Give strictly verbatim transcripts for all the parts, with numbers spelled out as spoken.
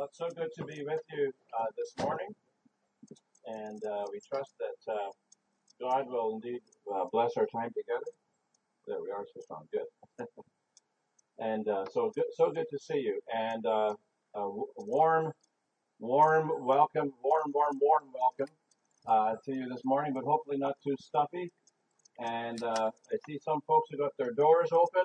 Well, it's so good to be with you uh, this morning, and uh, we trust that uh, God will indeed uh, bless our time together. There we are, so strong, good. and uh, so good, so good to see you, and uh, a w- warm, warm welcome, warm, warm, warm welcome uh, to you this morning, but hopefully not too stuffy. And uh, I see some folks who got their doors open,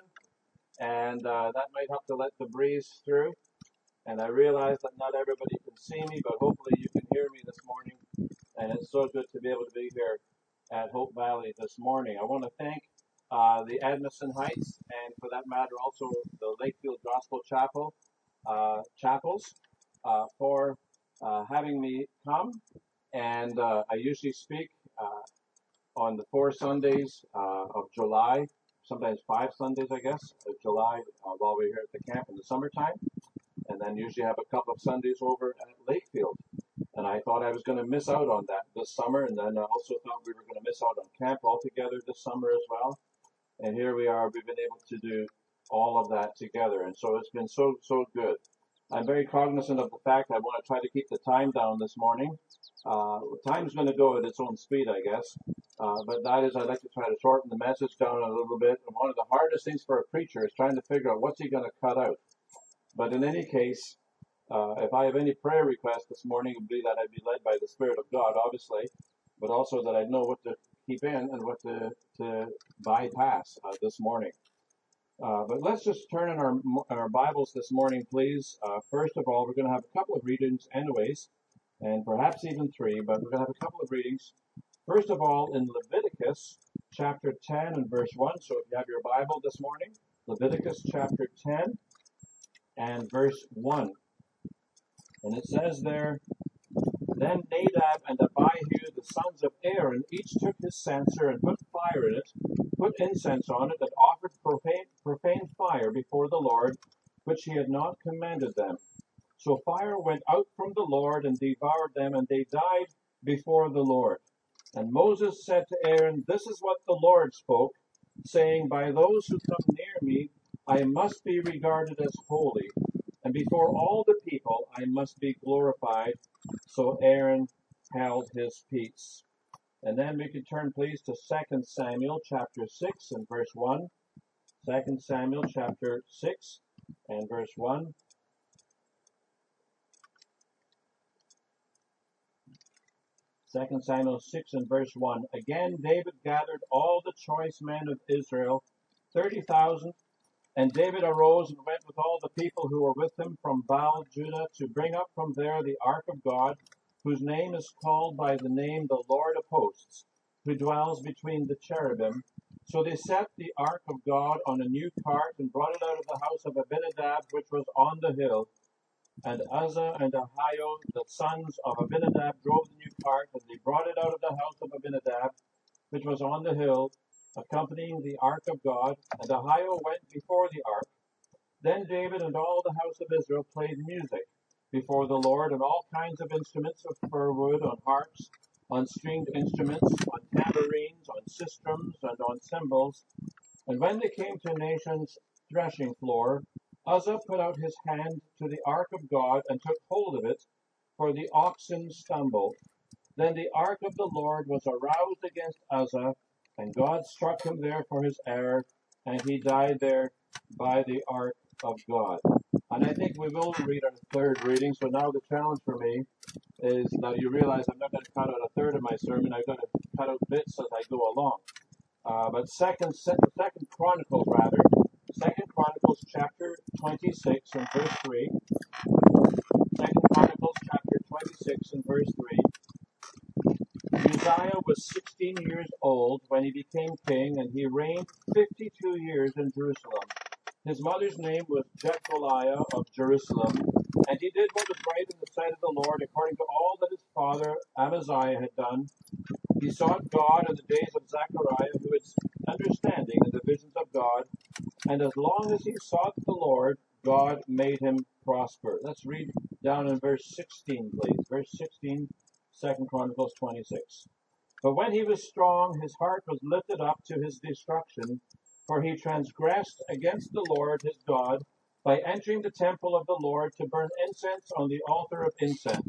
and uh, that might help to let the breeze through. And I realize that not everybody can see me, but hopefully you can hear me this morning. And it's so good to be able to be here at Hope Valley this morning. I want to thank uh, the Edmondson Heights, and for that matter, also the Lakefield Gospel Chapel uh, chapels uh, for uh, having me come. And uh, I usually speak uh, on the four Sundays uh, of July, sometimes five Sundays, I guess, of July uh, while we're here at the camp in the summertime. And then usually have a couple of Sundays over at Lakefield. And I thought I was going to miss out on that this summer, and then I also thought we were going to miss out on camp altogether this summer as well. And here we are, we've been able to do all of that together, and so it's been so, so good. I'm very cognizant of the fact I want to try to keep the time down this morning. Uh, time's going to go at its own speed, I guess, uh, but that is, I'd like to try to shorten the message down a little bit. And one of the hardest things for a preacher is trying to figure out what's he going to cut out. But in any case, uh, if I have any prayer requests this morning, it would be that I be led by the Spirit of God, obviously, but also that I know what to keep in and what to, to bypass uh, this morning. Uh, but let's just turn in our, our Bibles this morning, please. Uh, first of all, we're going to have a couple of readings anyways, and perhaps even three, but we're going to have a couple of readings. First of all, in Leviticus chapter ten and verse one. So if you have your Bible this morning, Leviticus chapter ten and verse one. And it says there, Then Nadab and Abihu, the sons of Aaron, each took his censer and put fire in it, put incense on it, and offered profane, profane fire before the Lord, which he had not commanded them. So fire went out from the Lord and devoured them, and they died before the Lord. And Moses said to Aaron, This is what the Lord spoke, saying, By those who come near me, I must be regarded as holy, and before all the people I must be glorified. So Aaron held his peace. And then we can turn please to Second Samuel chapter six and verse one. Second Samuel chapter six and verse one. Second Samuel six and verse one. Again David gathered all the choice men of Israel, thirty thousand. And David arose and went with all the people who were with him from Baal Judah to bring up from there the ark of God, whose name is called by the name the Lord of hosts, who dwells between the cherubim. So they set the ark of God on a new cart and brought it out of the house of Abinadab, which was on the hill. And Uzzah and Ahio, the sons of Abinadab, drove the new cart, and they brought it out of the house of Abinadab, which was on the hill, accompanying the ark of God, and Ahio went before the ark. Then David and all the house of Israel played music before the Lord on all kinds of instruments of fir wood, on harps, on stringed instruments, on tambourines, on sistrums, and on cymbals. And when they came to Nation's threshing floor, Uzzah put out his hand to the ark of God and took hold of it, for the oxen stumbled. Then the ark of the Lord was aroused against Uzzah, and God struck him there for his error, and he died there by the ark of God. And I think we will read our third reading. So now the challenge for me is, now you realize I'm not going to cut out a third of my sermon. I've got to cut out bits as I go along. Uh, but second, second Chronicles rather, Second Chronicles chapter twenty-six and verse three. Second Chronicles chapter twenty-six and verse three. Uzziah was sixteen years old when he became king, and he reigned fifty-two years in Jerusalem. His mother's name was Jecoliah of Jerusalem, and he did what was right in the sight of the Lord, according to all that his father Amaziah had done. He sought God in the days of Zechariah, who had understanding in the visions of God, and as long as he sought the Lord, God made him prosper. Let's read down in verse sixteen, please. Verse sixteen. Second Chronicles twenty-six. But when he was strong, his heart was lifted up to his destruction, for he transgressed against the Lord his God, by entering the temple of the Lord to burn incense on the altar of incense.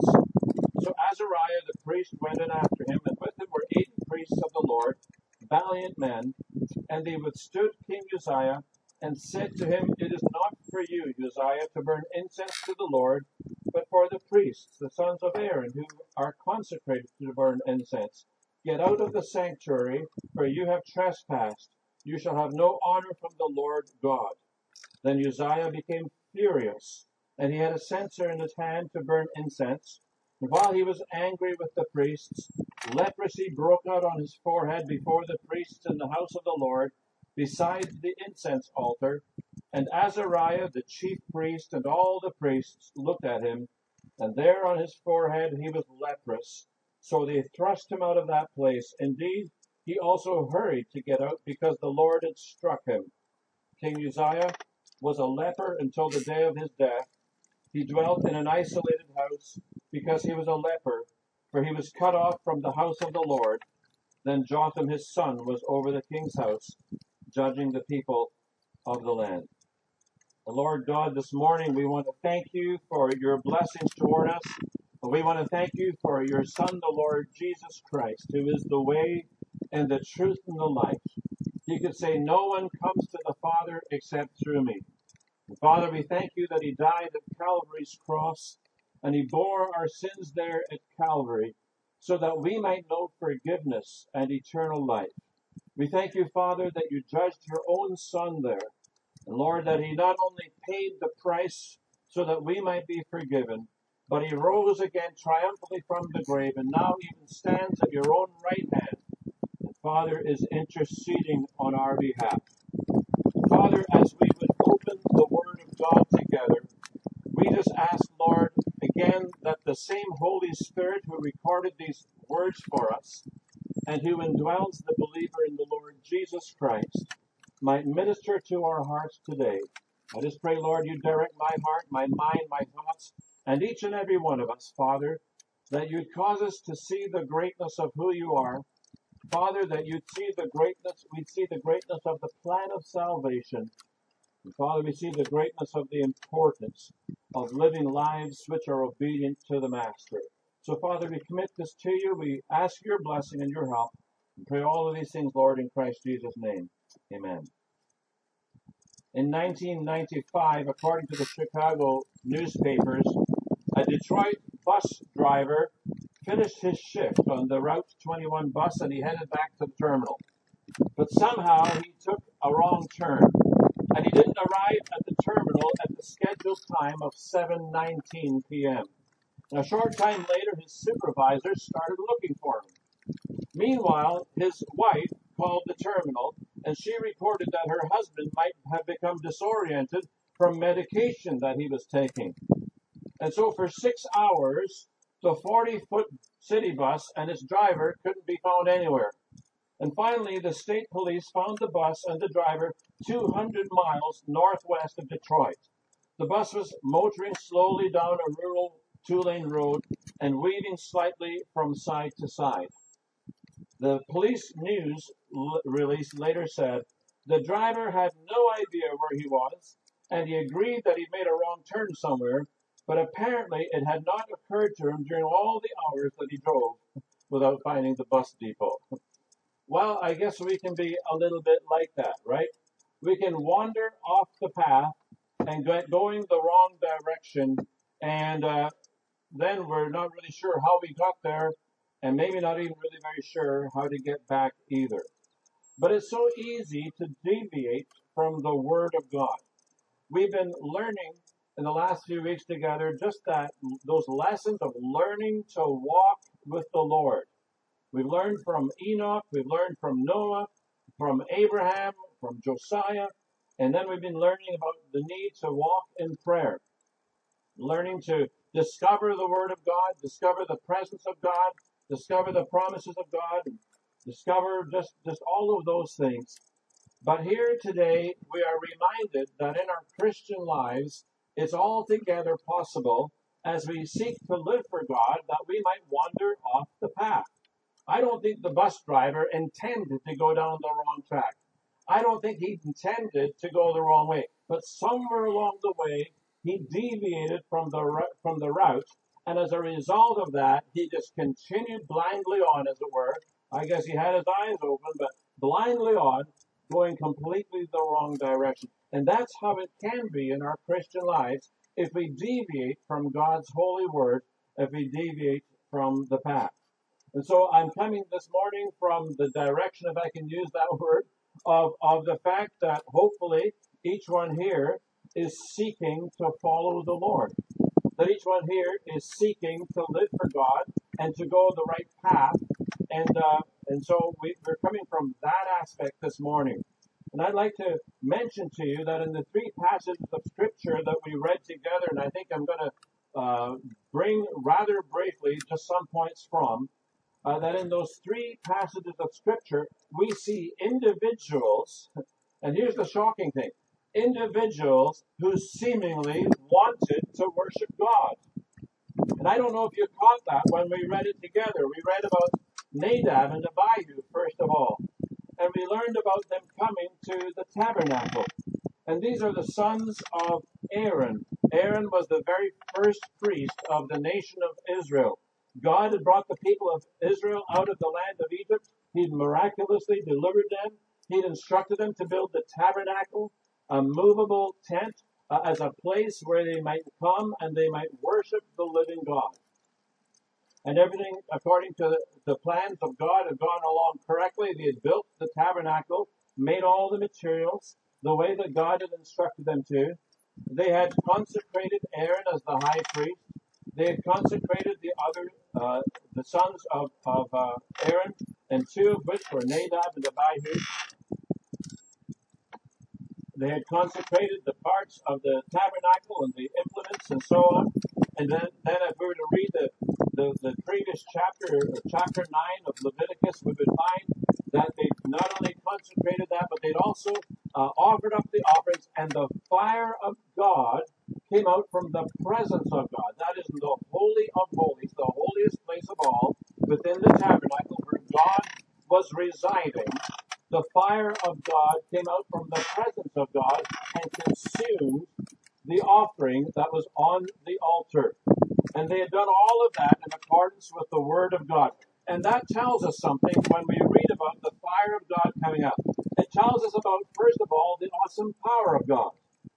So Azariah the priest went in after him, and with him were eighty priests of the Lord, valiant men, and they withstood King Uzziah, and said to him, It is not for you, Uzziah, to burn incense to the Lord, but for the priests, the sons of Aaron, who are consecrated to burn incense. Get out of the sanctuary, for you have trespassed. You shall have no honor from the Lord God. Then Uzziah became furious, and he had a censer in his hand to burn incense. And while he was angry with the priests, leprosy broke out on his forehead before the priests in the house of the Lord, beside the incense altar. And Azariah, the chief priest, and all the priests looked at him, and there on his forehead he was leprous. So they thrust him out of that place. Indeed, he also hurried to get out, because the Lord had struck him. King Uzziah was a leper until the day of his death. He dwelt in an isolated house, because he was a leper, for he was cut off from the house of the Lord. Then Jotham his son was over the king's house, judging the people of the land. The Lord God, this morning we want to thank you for your blessings toward us. We want to thank you for your Son, the Lord Jesus Christ, who is the way and the truth and the life. He could say, no one comes to the Father except through me. And Father, we thank you that he died at Calvary's cross, and he bore our sins there at Calvary, so that we might know forgiveness and eternal life. We thank you, Father, that you judged your own Son there. And Lord, that he not only paid the price so that we might be forgiven, but he rose again triumphantly from the grave, and now even stands at your own right hand. And Father is interceding on our behalf. Father, as we would open the Word of God together, we just ask, Lord, again, that the same Holy Spirit who recorded these words for us and who indwells the believer in the Lord Jesus Christ might minister to our hearts today. I just pray, Lord, you direct my heart, my mind, my thoughts, and each and every one of us, Father, that you'd cause us to see the greatness of who you are. Father, that you'd see the greatness, we'd see the greatness of the plan of salvation. And Father, we see the greatness of the importance of living lives which are obedient to the Master. So, Father, we commit this to you. We ask your blessing and your help. And pray all of these things, Lord, in Christ Jesus' name. Amen. In nineteen ninety-five, according to the Chicago newspapers, a Detroit bus driver finished his shift on the Route twenty-one bus, and he headed back to the terminal. But somehow he took a wrong turn, and he didn't arrive at the terminal at the scheduled time of seven nineteen p.m. A short time later, his supervisor started looking for him. Meanwhile, his wife called the terminal, and she reported that her husband might have become disoriented from medication that he was taking. And so for six hours, the forty-foot city bus and its driver couldn't be found anywhere. And finally, the state police found the bus and the driver two hundred miles northwest of Detroit. The bus was motoring slowly down a rural two-lane road and weaving slightly from side to side. The police news l- release later said the driver had no idea where he was, and he agreed that he'd made a wrong turn somewhere, but apparently it had not occurred to him during all the hours that he drove without finding the bus depot. Well, I guess we can be a little bit like that, right? We can wander off the path and get going the wrong direction, and uh, then we're not really sure how we got there, and maybe not even really very sure how to get back either. But it's so easy to deviate from the Word of God. We've been learning in the last few weeks together just that, those lessons of learning to walk with the Lord. We've learned from Enoch, we've learned from Noah, from Abraham, from Josiah, and then we've been learning about the need to walk in prayer, learning to discover the Word of God, discover the presence of God, discover the promises of God, and discover just, just all of those things. But here today, we are reminded that in our Christian lives, it's altogether possible as we seek to live for God that we might wander off the path. I don't think the bus driver intended to go down the wrong track. I don't think he intended to go the wrong way. but somewhere along the way, he deviated from the from the route, and as a result of that, he just continued blindly on, as it were. I guess he had his eyes open, but blindly on, going completely the wrong direction. And that's how it can be in our Christian lives if we deviate from God's holy word, if we deviate from the path. And so I'm coming this morning from the direction, if I can use that word, of, of the fact that hopefully each one here is seeking to follow the Lord. That each one here is seeking to live for God and to go the right path. And uh, and so we, we're coming from that aspect this morning. And I'd like to mention to you that in the three passages of Scripture that we read together, and I think I'm going to uh, bring rather briefly just some points from, uh, that in those three passages of Scripture, we see individuals, and here's the shocking thing, individuals who seemingly wanted to worship God. And I don't know if you caught that when we read it together. We read about Nadab and Abihu, first of all. And we learned about them coming to the tabernacle. And these are the sons of Aaron. Aaron was the very first priest of the nation of Israel. God had brought the people of Israel out of the land of Egypt. He'd miraculously delivered them. He'd instructed them to build the tabernacle, a movable tent, uh, as a place where they might come and they might worship the living God. And everything, according to the, the plans of God, had gone along correctly. They had built the tabernacle, made all the materials the way that God had instructed them to. They had consecrated Aaron as the high priest. They had consecrated the other, uh, the sons of, of uh, Aaron, and two of which were Nadab and Abihu. They had consecrated the parts of the tabernacle and the implements and so on. And then, then if we were to read the, the, the previous chapter, chapter nine of Leviticus, we would find that they not only consecrated that, but they'd also uh, offered up the offerings, and the fire of God came out from the presence of God. That is the Holy of Holies, the holiest place of all, within the tabernacle where God was residing. The fire of God came out from the presence of God and consumed the offering that was on the altar. And they had done all of that in accordance with the Word of God. And that tells us something when we read about the fire of God coming up. It tells us about, first of all, the awesome power of God.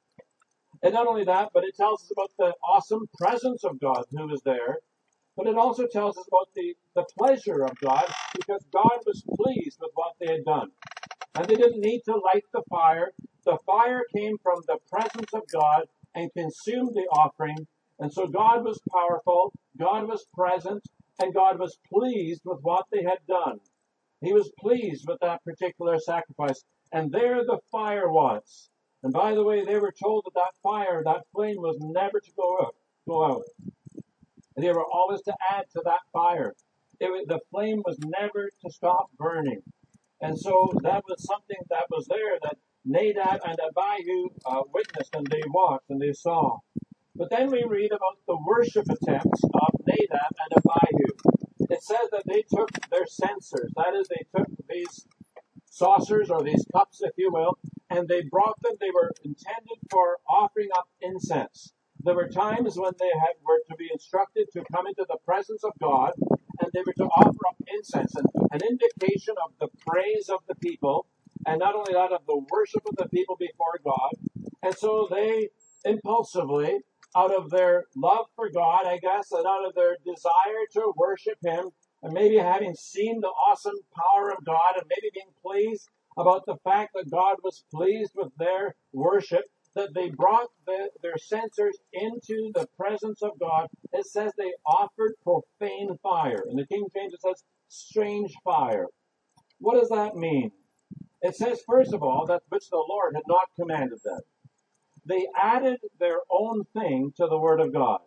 And not only that, but it tells us about the awesome presence of God who was there. But it also tells us about the, the pleasure of God, because God was pleased with what they had done. And they didn't need to light the fire. The fire came from the presence of God and consumed the offering. And so God was powerful, God was present, and God was pleased with what they had done. He was pleased with that particular sacrifice. And there the fire was. And by the way, they were told that that fire, that flame was never to go out. Go out. And they were always to add to that fire. It, the flame was never to stop burning. And so that was something that was there that Nadab and Abihu uh, witnessed, and they watched and they saw. But then we read about the worship attempts of Nadab and Abihu. It says that they took their censers, that is, they took these saucers or these cups, if you will, and they brought them. They were intended for offering up incense. There were times when they had, were to be instructed to come into the presence of God, and they were to offer up incense, and an indication of the praise of the people, and not only that, of the worship of the people before God. And so they impulsively, out of their love for God, I guess, and out of their desire to worship Him, and maybe having seen the awesome power of God, and maybe being pleased about the fact that God was pleased with their worship, that they brought the, their censers into the presence of God. It says they offered profane fire. In the King James, it says strange fire. What does that mean? It says, first of all, that which the Lord had not commanded them. They added their own thing to the Word of God.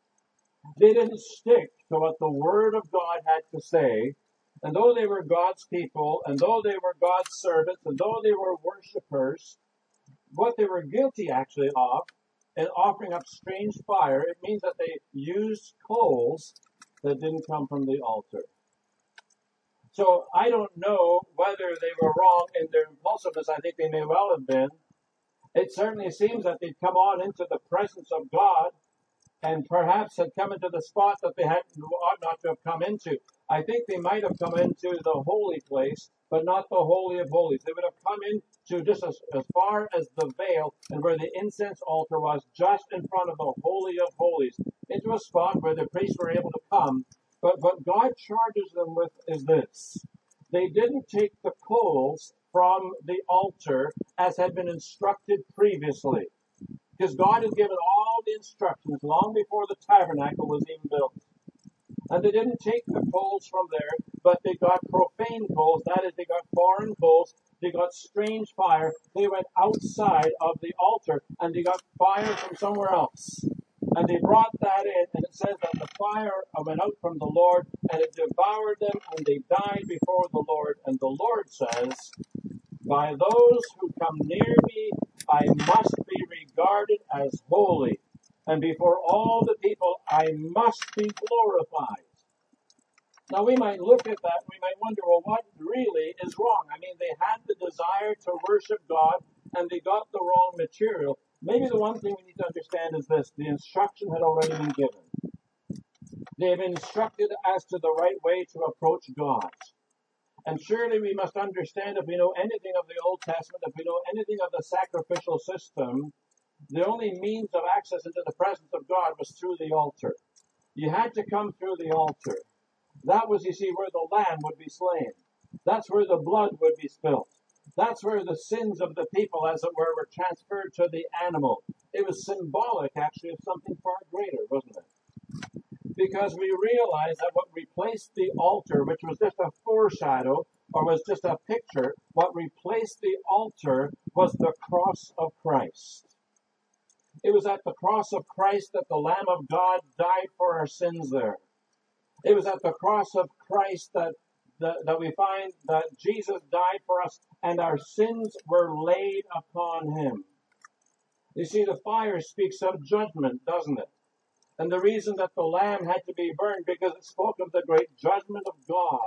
They didn't stick to what the Word of God had to say. And though they were God's people, and though they were God's servants, and though they were worshipers, what they were guilty actually of in offering up strange fire, it means that they used coals that didn't come from the altar. So I don't know whether they were wrong in their impulsiveness. I think they may well have been. It certainly seems that they'd come on into the presence of God and perhaps had come into the spot that they had ought not to have come into. I think they might have come into the holy place, but not the Holy of Holies. They would have come into just as, as far as the veil and where the incense altar was, just in front of the Holy of Holies, into a spot where the priests were able to come. But what God charges them with is this. They didn't take the coals from the altar as had been instructed previously. Because God had given all the instructions long before the tabernacle was even built. And they didn't take the coals from there, but they got profane coals. That is, they got foreign coals. They got strange fire. They went outside of the altar, and they got fire from somewhere else. And they brought that in, and it says that the fire went out from the Lord, and it devoured them, and they died before the Lord. And the Lord says, by those who come near me, I must be regarded as holy, and before all the people, I must be glorified. Now, we might look at that, we might wonder, well, what really is wrong? I mean, they had the desire to worship God, and they got the wrong material. Maybe the one thing we need to understand is this. The instruction had already been given. They have been instructed as to the right way to approach God. And surely we must understand, if we know anything of the Old Testament, if we know anything of the sacrificial system, the only means of access into the presence of God was through the altar. You had to come through the altar. That was, you see, where the lamb would be slain. That's where the blood would be spilled. That's where the sins of the people, as it were, were transferred to the animal. It was symbolic, actually, of something far greater, wasn't it? Because we realize that what replaced the altar, which was just a foreshadow or was just a picture, what replaced the altar was the cross of Christ. It was at the cross of Christ that the Lamb of God died for our sins there. It was at the cross of Christ that, that, that we find that Jesus died for us and our sins were laid upon him. You see, the fire speaks of judgment, doesn't it? And the reason that the lamb had to be burned, because it spoke of the great judgment of God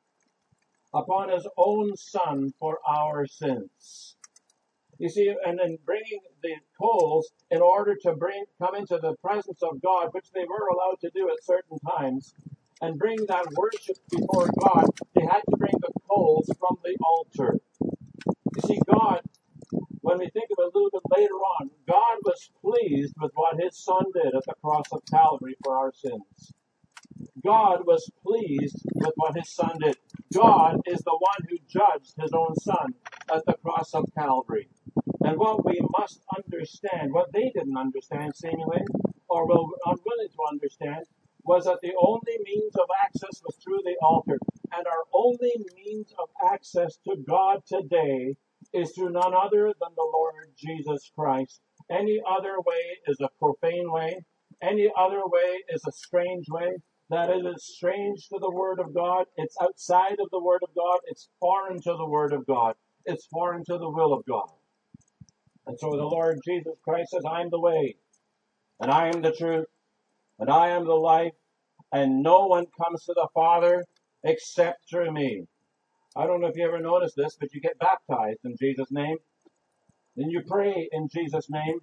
upon his own son for our sins. You see, and in bringing the coals in order to bring come into the presence of God, which they were allowed to do at certain times, and bring that worship before God, they had to bring the coals from the altar. You see, God, when we think of it a little bit later on, God was pleased with what his son did at the cross of Calvary for our sins. God was pleased with what his son did. God is the one who judged his own son at the cross of Calvary. And what we must understand, what they didn't understand seemingly, or were unwilling to understand, was that the only means of access was through the altar. And our only means of access to God today is through none other than the Lord Jesus Christ. Any other way is a profane way. Any other way is a strange way. That it is strange to the Word of God. It's outside of the Word of God. It's foreign to the Word of God. It's foreign to the will of God. And so the Lord Jesus Christ says, I am the way, and I am the truth, and I am the life, and no one comes to the Father except through me. I don't know if you ever noticed this, but you get baptized in Jesus' name. Then you pray in Jesus' name.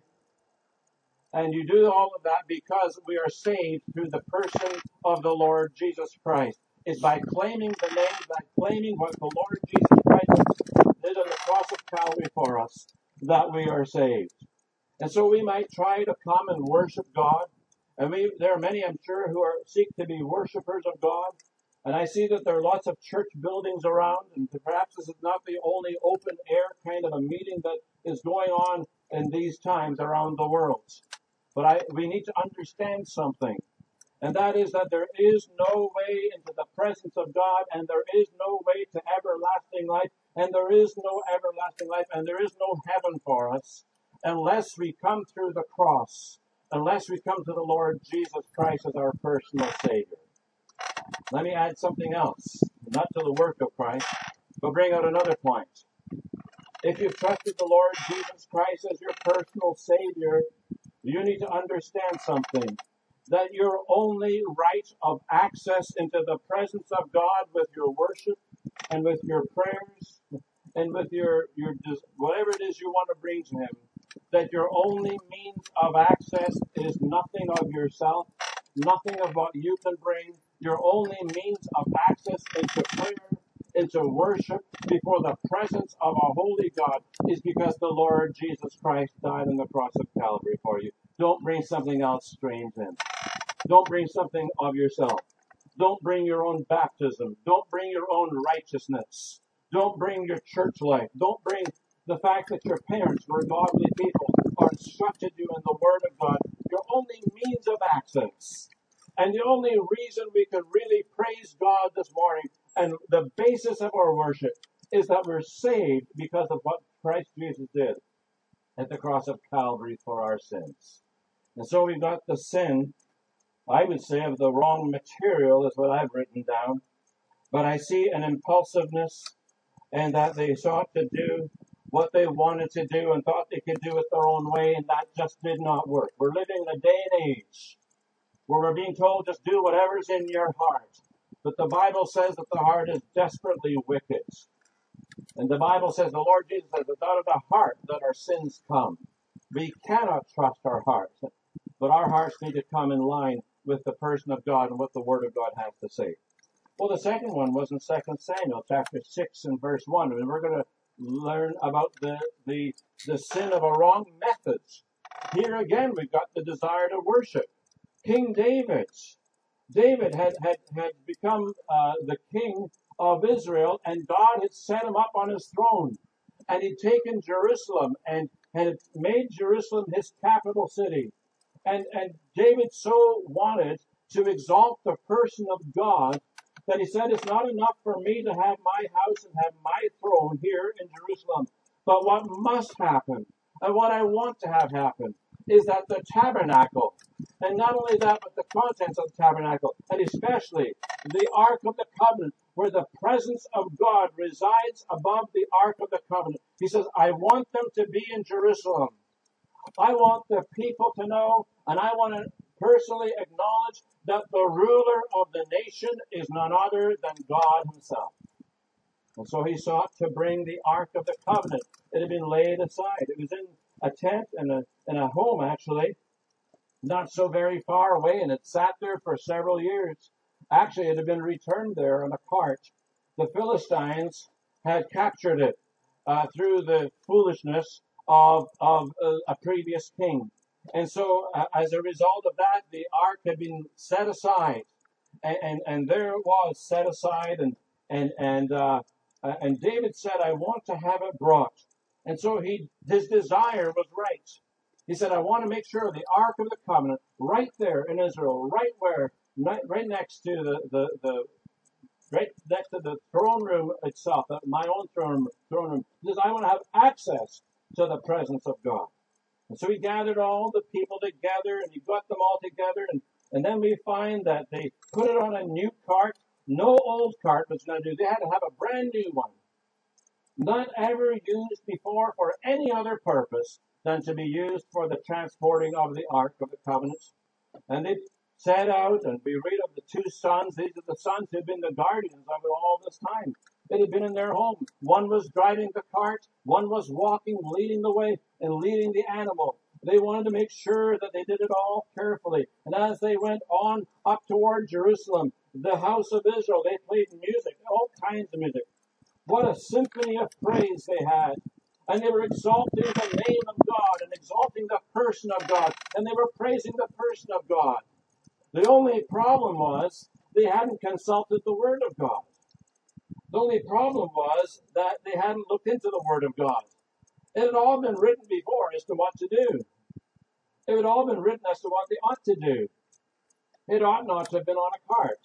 And you do all of that because we are saved through the person of the Lord Jesus Christ. It's by claiming the name, by claiming what the Lord Jesus Christ did on the cross of Calvary for us, that we are saved. And so we might try to come and worship God. And we, there are many, I'm sure, who are seek to be worshipers of God. And I see that there are lots of church buildings around, and perhaps this is not the only open air kind of a meeting that is going on in these times around the world. But I, we need to understand something, and that is that there is no way into the presence of God, and there is no way to everlasting life, and there is no everlasting life, and there is no heaven for us unless we come through the cross, unless we come to the Lord Jesus Christ as our personal Savior. Let me add something else, not to the work of Christ, but bring out another point. If you've trusted the Lord Jesus Christ as your personal Savior, you need to understand something, that your only right of access into the presence of God with your worship and with your prayers and with your, your whatever it is you want to bring to him that your only means of access is nothing of yourself, nothing of what you can bring. Your only means of access into prayer, into worship, before the presence of a holy God is because the Lord Jesus Christ died on the cross of Calvary for you. Don't bring something else strange in. Don't bring something of yourself. Don't bring your own baptism. Don't bring your own righteousness. Don't bring your church life. Don't bring the fact that your parents were godly people or instructed you in the Word of God. Your only means of access. And the only reason we can really praise God this morning and the basis of our worship is that we're saved because of what Christ Jesus did at the cross of Calvary for our sins. And so we've got the sin, I would say, of the wrong material is what I've written down. But I see an impulsiveness and that they sought to do what they wanted to do and thought they could do it their own way, and that just did not work. We're living in a day and age where we're being told just do whatever's in your heart. But the Bible says that the heart is desperately wicked. And the Bible says, the Lord Jesus says, it's out of the heart that our sins come. We cannot trust our hearts, but our hearts need to come in line with the person of God and what the Word of God has to say. Well, the second one was in Second Samuel chapter six and verse one. And we're going to learn about the, the, the sin of a wrong methods. Here again, we've got the desire to worship. King David. David had, had, had become uh, the king of Israel, and God had set him up on his throne. And he'd taken Jerusalem and had made Jerusalem his capital city. And, and David so wanted to exalt the person of God that he said, it's not enough for me to have my house and have my throne here in Jerusalem. But what must happen, and what I want to have happen, is that the tabernacle, and not only that, but the contents of the tabernacle, and especially the Ark of the Covenant, where the presence of God resides above the Ark of the Covenant. He says, I want them to be in Jerusalem. I want the people to know, and I want to personally acknowledge that the ruler of the nation is none other than God himself. And so he sought to bring the Ark of the Covenant. It had been laid aside. It was in a tent and a, in a home, actually, not so very far away, and it sat there for several years. Actually, it had been returned there on a cart. The Philistines had captured it uh, through the foolishness of, of a, a previous king. And so, uh, as a result of that, the ark had been set aside, and and, and there it was set aside, and and and uh, uh, and David said, "I want to have it brought." And so he, his desire was right. He said, "I want to make sure the Ark of the Covenant, right there in Israel, right where, right next to the the, the right next to the throne room itself, my own throne throne room." He says, "I want to have access to the presence of God." And so he gathered all the people together, and he got them all together, and, and then we find that they put it on a new cart. No old cart was going to do. They had to have a brand new one, not ever used before for any other purpose than to be used for the transporting of the Ark of the Covenant. And they set out, and we read of the two sons. These are the sons who had been the guardians of it all this time. They had been in their home. One was driving the cart, one was walking, leading the way, and leading the animal. They wanted to make sure that they did it all carefully. And as they went on up toward Jerusalem, the house of Israel, they played music, all kinds of music. What a symphony of praise they had. And they were exalting the name of God and exalting the person of God. And they were praising the person of God. The only problem was they hadn't consulted the Word of God. The only problem was that they hadn't looked into the Word of God. It had all been written before as to what to do. It had all been written as to what they ought to do. It ought not to have been on a cart.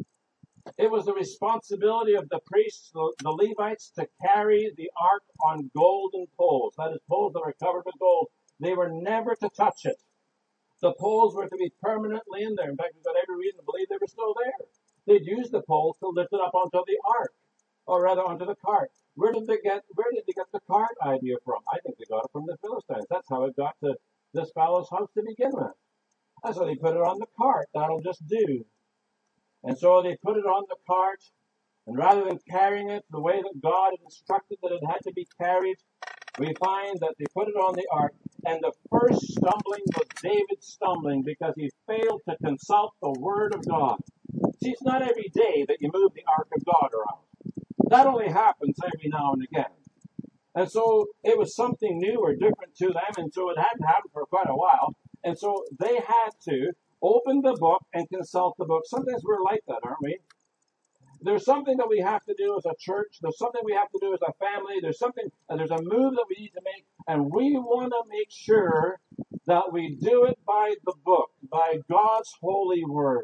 It was the responsibility of the priests, the, the Levites, to carry the ark on golden poles. That is, poles that are covered with gold. They were never to touch it. The poles were to be permanently in there. In fact, we've got every reason to believe they were still there. They'd use the poles to lift it up onto the ark, or rather onto the cart. Where did they get? Where did they get the cart idea from? I think they got it from the Philistines. That's how it got to this fellow's house to begin with. That's why they put it on the cart. That'll just do. And so they put it on the cart, and rather than carrying it the way that God had instructed that it had to be carried, we find that they put it on the ark, and the first stumbling was David stumbling because he failed to consult the word of God. See, it's not every day that you move the ark of God around. That only happens every now and again. And so it was something new or different to them, and so it hadn't happened for quite a while. And so they had to open the book and consult the book. Sometimes we're like that, aren't we? There's something that we have to do as a church. There's something we have to do as a family. There's something, and there's a move that we need to make, and we want to make sure that we do it by the book, by God's holy word.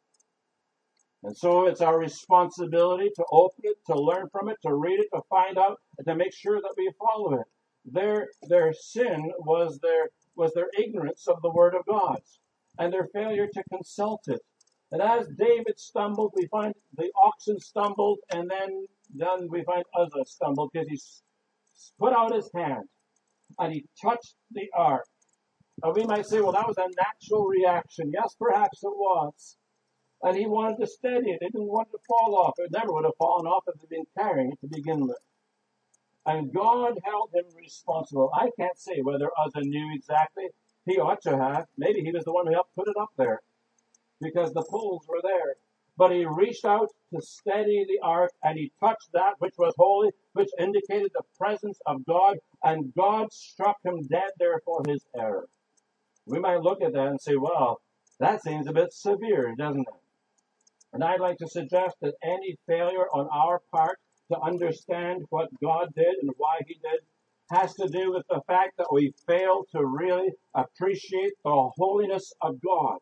And so it's our responsibility to open it, to learn from it, to read it, to find out, and to make sure that we follow it. Their their sin was their was their ignorance of the word of God, and their failure to consult it. And as David stumbled, we find the oxen stumbled, and then then we find Uzzah stumbled because he put out his hand and he touched the ark. And we might say, well, that was a natural reaction. Yes, perhaps it was. And he wanted to steady it. He didn't want it to fall off. It never would have fallen off if he'd been carrying it to begin with. And God held him responsible. I can't say whether Uzzah knew exactly. He ought to have. Maybe he was the one who helped put it up there, because the poles were there. But he reached out to steady the ark, and he touched that which was holy, which indicated the presence of God, and God struck him dead there for his error. We might look at that and say, well, that seems a bit severe, doesn't it? And I'd like to suggest that any failure on our part to understand what God did and why he did has to do with the fact that we fail to really appreciate the holiness of God.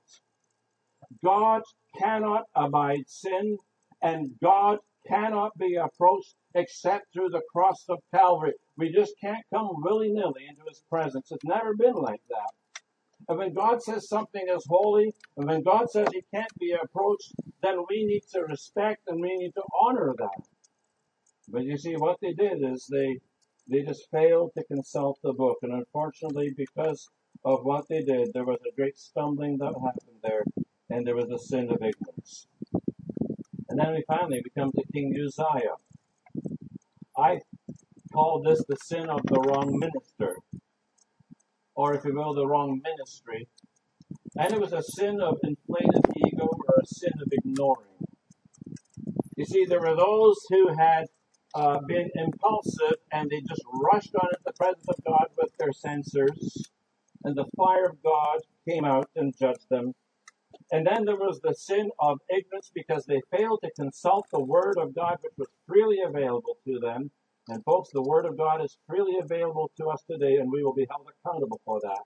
God cannot abide sin, and God cannot be approached except through the cross of Calvary. We just can't come willy-nilly into his presence. It's never been like that. And when God says something is holy, and when God says he can't be approached, then we need to respect and we need to honor that. But you see, what they did is they they just failed to consult the book. And unfortunately, because of what they did, there was a great stumbling that happened there, and there was a sin of ignorance. And then we finally we come to King Uzziah. I call this the sin of the wrong minister, or if you will, the wrong ministry. And it was a sin of inflated ego, or a sin of ignoring. You see, there were those who had uh, been impulsive, and they just rushed on into the presence of God with their censers, and the fire of God came out and judged them. And then there was the sin of ignorance, because they failed to consult the Word of God, which was freely available to them. And folks, the Word of God is freely available to us today, and we will be held accountable for that.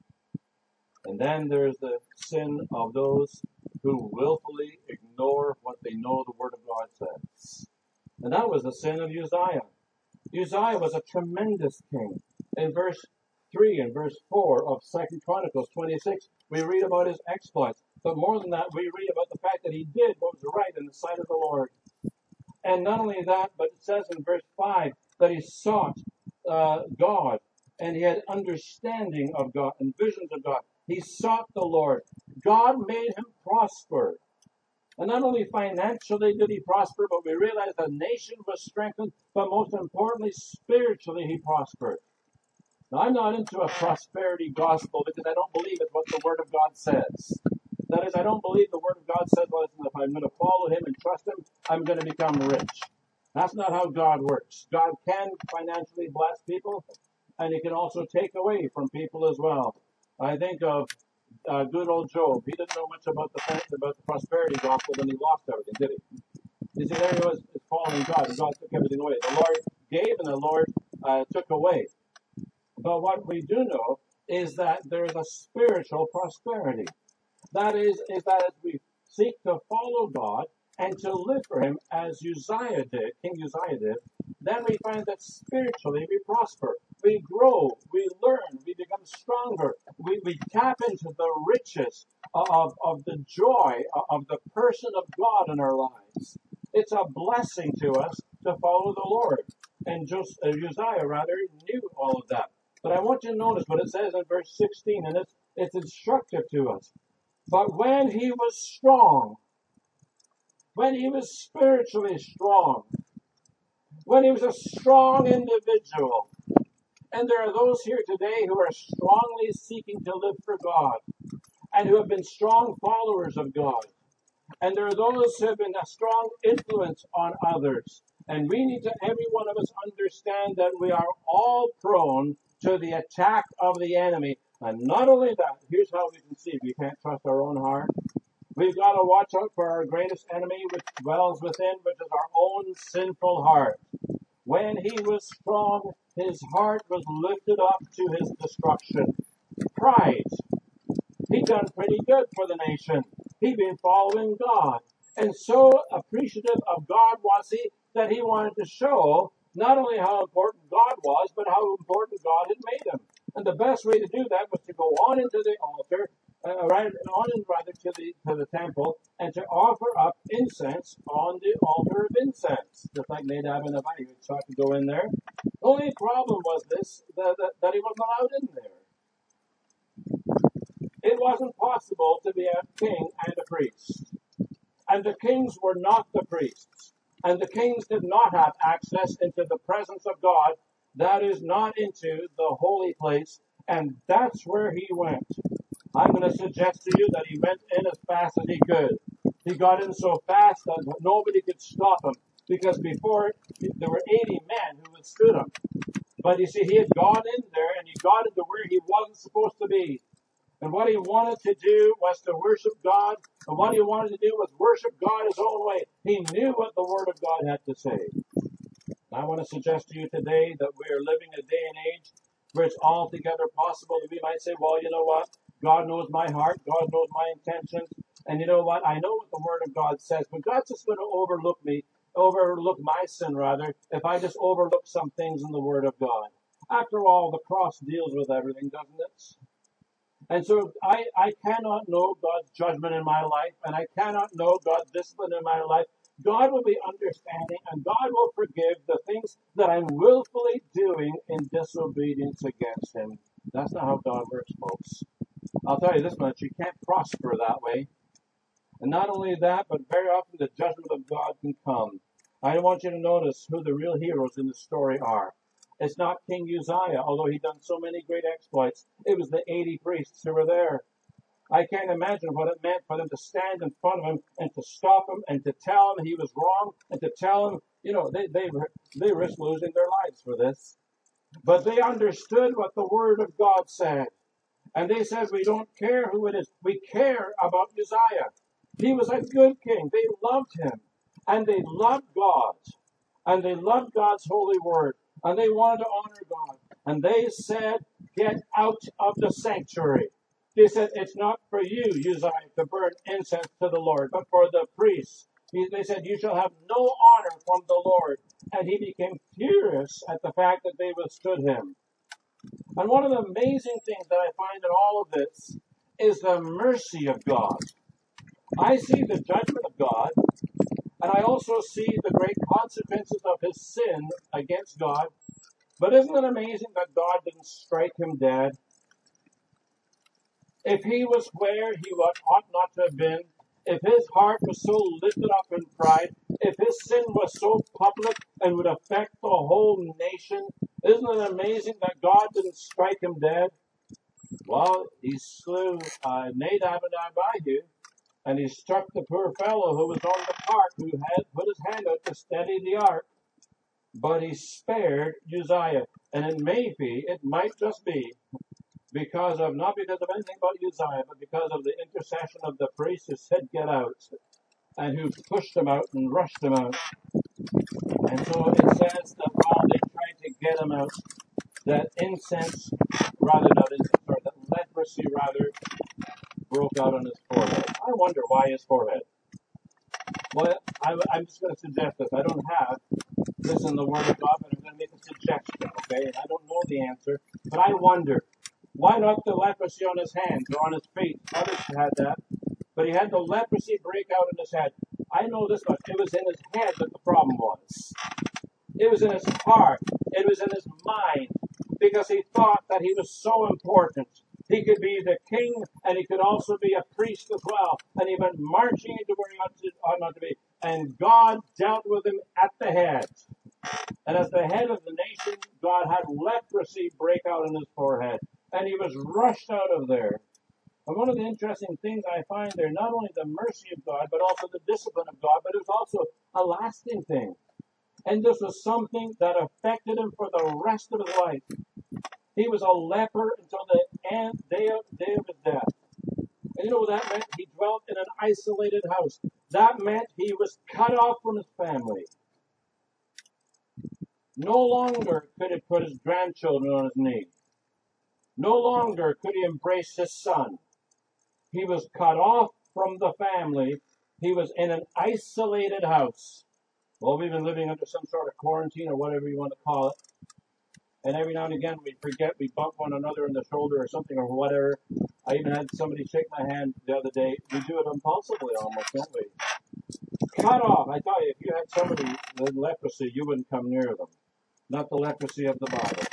And then there's the sin of those who willfully ignore what they know the Word of God says. And that was the sin of Uzziah. Uzziah was a tremendous king. In verse three and verse four of Second Chronicles twenty-six, we read about his exploits. But more than that, we read about the fact that he did what was right in the sight of the Lord. And not only that, but it says in verse five that he sought uh, God, and he had understanding of God and visions of God. He sought the Lord. God made him prosper. And not only financially did he prosper, but we realize the nation was strengthened, but most importantly, spiritually he prospered. Now, I'm not into a prosperity gospel because I don't believe it's what the Word of God says. That is, I don't believe the Word of God says, well, if I'm going to follow him and trust him, I'm going to become rich. That's not how God works. God can financially bless people, and he can also take away from people as well. I think of uh, good old Job. He didn't know much about the fact about the prosperity gospel, and he lost everything, did he? You see, there he was following God, and God took everything away. The Lord gave, and the Lord uh, took away. But what we do know is that there is a spiritual prosperity. That is, is that as we seek to follow God and to live for him as Uzziah did, King Uzziah did, then we find that spiritually we prosper. We grow, we learn, we become stronger. We, we tap into the riches of, of the joy of the person of God in our lives. It's a blessing to us to follow the Lord. And just, uh, Uzziah, rather, knew all of that. But I want you to notice what it says in verse sixteen, and it's, it's instructive to us. But when he was strong, when he was spiritually strong, when he was a strong individual, And there are those here today who are strongly seeking to live for God and who have been strong followers of God. And there are those who have been a strong influence on others. And we need to, every one of us, understand that we are all prone to the attack of the enemy. And not only that, here's how we can see we can't trust our own heart. We've got to watch out for our greatest enemy, which dwells within, which is our own sinful heart. When he was strong, his heart was lifted up to his destruction. Pride. He'd done pretty good for the nation. He'd been following God. And so appreciative of God was he that he wanted to show not only how important God was, but how important God had made him. And the best way to do that was to go on into the altar, uh, right, on and rather to the to the temple, and to offer up incense on the altar of incense, just like Nadab and Abihu sought to go in there. The only problem was this, that, that, that he wasn't allowed in there. It wasn't possible to be a king and a priest. And the kings were not the priests. And the kings did not have access into the presence of God. That is not into the holy place. And that's where he went. I'm going to suggest to you that he went in as fast as he could. He got in so fast that nobody could stop him. Because before, there were eighty men who withstood him. But you see, he had gone in there and he got into where he wasn't supposed to be. And what he wanted to do was to worship God. And what he wanted to do was worship God his own way. He knew what the Word of God had to say. I want to suggest to you today that we are living a day and age where it's altogether possible that we might say, well, you know what? God knows my heart. God knows my intentions. And you know what? I know what the Word of God says, but God's just going to overlook me, overlook my sin, rather, if I just overlook some things in the Word of God. After all, the cross deals with everything, doesn't it? And so I, I cannot know God's judgment in my life, and I cannot know God's discipline in my life. God will be understanding, and God will forgive the things that I'm willfully doing in disobedience against Him. That's not how God works, folks. I'll tell you this much, you can't prosper that way. And not only that, but very often the judgment of God can come. I want you to notice who the real heroes in the story are. It's not King Uzziah, although he'd done so many great exploits. It was the eighty priests who were there. I can't imagine what it meant for them to stand in front of him and to stop him and to tell him he was wrong and to tell him, you know, they, they, they risked losing their lives for this. But they understood what the Word of God said. And they said, we don't care who it is. We care about Uzziah. He was a good king. They loved him. And they loved God. And they loved God's holy word. And they wanted to honor God. And they said, get out of the sanctuary. They said, it's not for you, Uzziah, to burn incense to the Lord, but for the priests. They said, you shall have no honor from the Lord. And he became furious at the fact that they withstood him. And one of the amazing things that I find in all of this is the mercy of God. I see the judgment of God, and I also see the great consequences of his sin against God. But isn't it amazing that God didn't strike him dead? If he was where he ought not to have been, if his heart was so lifted up in pride, if his sin was so public and would affect the whole nation, isn't it amazing that God didn't strike him dead? Well, he slew uh, Nadab and Abihu, and he struck the poor fellow who was on the cart, who had put his hand out to steady the ark. But he spared Uzziah. And it may be, it might just be, because of, not because of anything about Uzziah, but because of the intercession of the priest who said, get out, and who pushed him out and rushed him out. And so it says that while they tried to get him out, that incense, rather not incense, or that leprosy rather, broke out on his forehead. I wonder why his forehead. Well, I, I'm just going to suggest this. I don't have this in the Word of God, but I'm going to make a suggestion, okay? And I don't know the answer, but I wonder, why not the leprosy on his hands or on his feet? Others had that, but he had the leprosy break out in his head. I know this much. It was in his head that the problem was. It was in his heart. It was in his mind, because he thought that he was so important. He could be the king, and he could also be a priest as well. And he went marching into where he ought, to, ought not to be. And God dealt with him at the head. And as the head of the nation, God had leprosy break out on his forehead. And he was rushed out of there. And one of the interesting things I find there, not only the mercy of God, but also the discipline of God, but it was also a lasting thing. And this was something that affected him for the rest of his life. He was a leper until the end, day, of, day of his death. And you know what that meant? He dwelt in an isolated house. That meant he was cut off from his family. No longer could he put his grandchildren on his knee. No longer could he embrace his son. He was cut off from the family. He was in an isolated house. Well, we've been living under some sort of quarantine or whatever you want to call it. And every now and again we forget, we bump one another in the shoulder or something or whatever. I even had somebody shake my hand the other day. We do it impulsively almost, don't we? Cut off. I tell you, if you had somebody with leprosy, you wouldn't come near them. Not the leprosy of the Bible.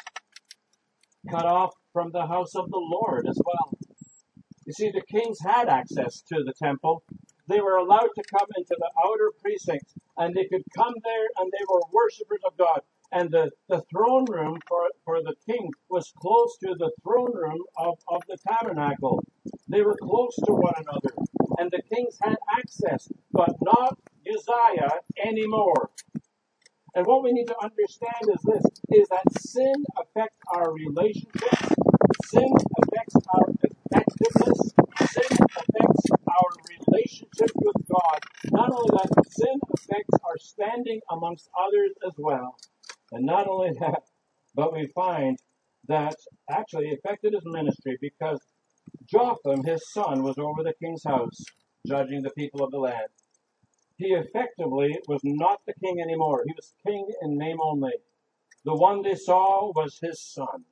Cut off from the house of the Lord as well. You see, the kings had access to the temple. They were allowed to come into the outer precincts, and they could come there, and they were worshipers of God. And the, the throne room for, for the king was close to the throne room of, of the tabernacle. They were close to one another, and the kings had access, but not Uzziah anymore. And what we need to understand is this, is that sin affects our relationships, sin affects our effectiveness, sin affects our relationship with God. Not only that, sin affects our standing amongst others as well. And not only that, but we find that actually it affected his ministry because Jotham, his son, was over the king's house, judging the people of the land. He effectively was not the king anymore. He was king in name only. The one they saw was his son.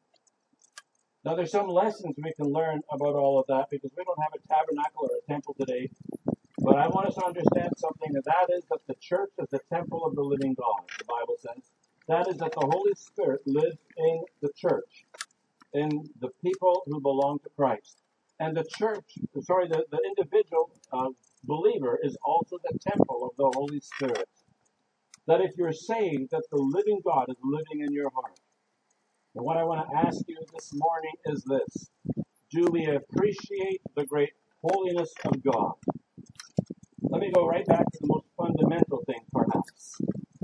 Now, there's some lessons we can learn about all of that because we don't have a tabernacle or a temple today. But I want us to understand something, and that is that the church is the temple of the living God, the Bible says. That is that the Holy Spirit lives in the church, in the people who belong to Christ. And the church, sorry, the, the individual uh, believer is also the temple of the Holy Spirit. That if you're saved, that the living God is living in your heart. And what I want to ask you this morning is this. Do we appreciate the great holiness of God? Let me go right back to the most fundamental thing, perhaps.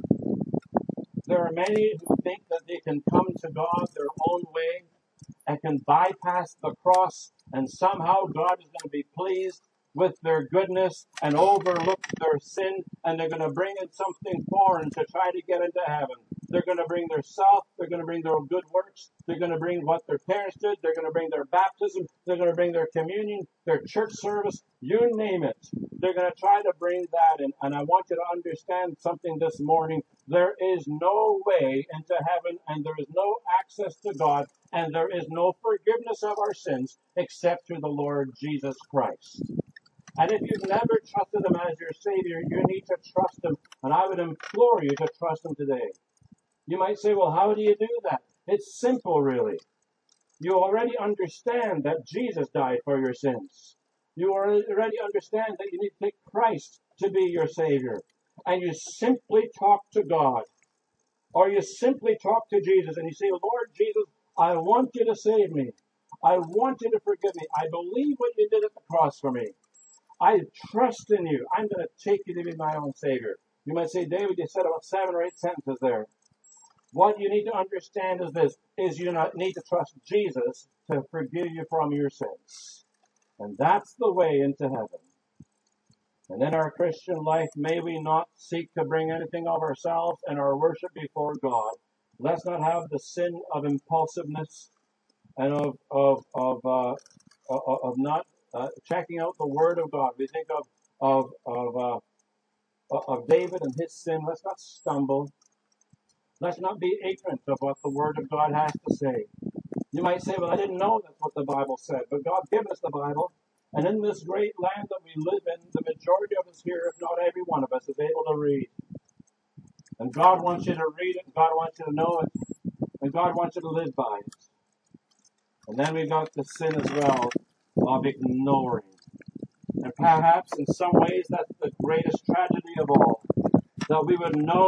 There are many who think that they can come to God their own way and can bypass the cross, and somehow God is going to be pleased with their goodness and overlook their sin, and they're going to bring in something foreign to try to get into heaven. They're going to bring their self, they're going to bring their good works, they're going to bring what their parents did, they're going to bring their baptism, they're going to bring their communion, their church service, you name it. They're going to try to bring that in. And I want you to understand something this morning. There is no way into heaven, and there is no access to God, and there is no forgiveness of our sins except through the Lord Jesus Christ. And if you've never trusted him as your Savior, you need to trust him. And I would implore you to trust him today. You might say, well, how do you do that? It's simple, really. You already understand that Jesus died for your sins. You already understand that you need to take Christ to be your Savior. And you simply talk to God. Or you simply talk to Jesus and you say, Lord Jesus, I want you to save me. I want you to forgive me. I believe what you did at the cross for me. I trust in you. I'm going to take you to be my own Savior. You might say, David, you said about seven or eight sentences there. What you need to understand is this, is you not need to trust Jesus to forgive you from your sins. And that's the way into heaven. And in our Christian life, may we not seek to bring anything of ourselves and our worship before God. Let's not have the sin of impulsiveness and of of of uh, of, of not uh, checking out the Word of God. We think of of of uh, of David and his sin. Let's not stumble. Let's not be ignorant of what the Word of God has to say. You might say, well, I didn't know that's what the Bible said. But God gave us the Bible. And in this great land that we live in, the majority of us here, if not every one of us, is able to read. And God wants you to read it. And God wants you to know it. And God wants you to live by it. And then we've got the sin as well of ignoring. And perhaps in some ways that's the greatest tragedy of all. That we would know what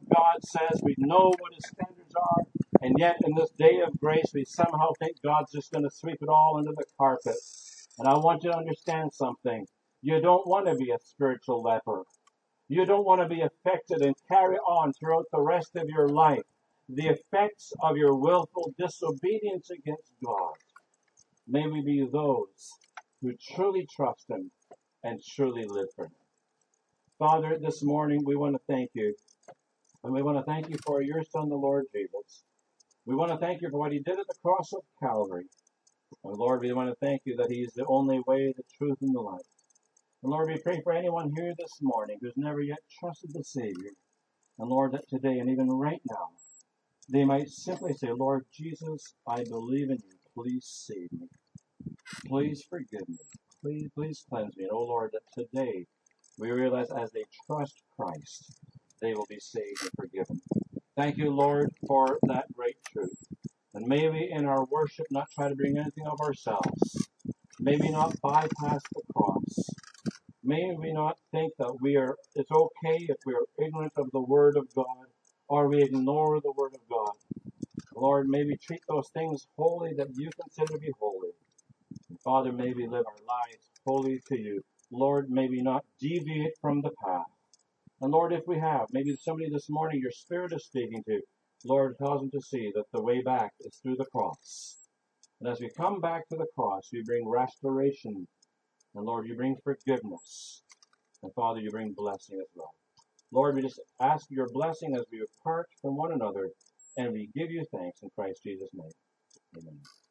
God says. We know what His standards are. And yet, in this day of grace, we somehow think God's just going to sweep it all under the carpet. And I want you to understand something. You don't want to be a spiritual leper. You don't want to be affected and carry on throughout the rest of your life the effects of your willful disobedience against God. May we be those who truly trust Him and truly live for Him. Father, this morning we want to thank You. And we want to thank You for Your Son, the Lord Jesus. We want to thank You for what He did at the cross of Calvary. And Lord, we want to thank You that He is the only way, the truth, and the life. And Lord, we pray for anyone here this morning who's never yet trusted the Savior. And Lord, that today and even right now, they might simply say, Lord Jesus, I believe in You. Please save me. Please forgive me. Please, please cleanse me. And oh Lord, that today we realize as they trust Christ, they will be saved and forgiven. Thank You, Lord, for that great truth. And may we in our worship not try to bring anything of ourselves. May we not bypass the cross. May we not think that we are, it's okay if we are ignorant of the Word of God or we ignore the Word of God. Lord, may we treat those things holy that You consider to be holy. And Father, may we live our lives holy to You. Lord, may we not deviate from the path. And Lord, if we have, maybe somebody this morning Your Spirit is speaking to, Lord, cause them to see that the way back is through the cross. And as we come back to the cross, You bring restoration. And Lord, You bring forgiveness. And Father, You bring blessing as well. Lord, we just ask Your blessing as we part from one another, and we give You thanks in Christ Jesus' name. Amen.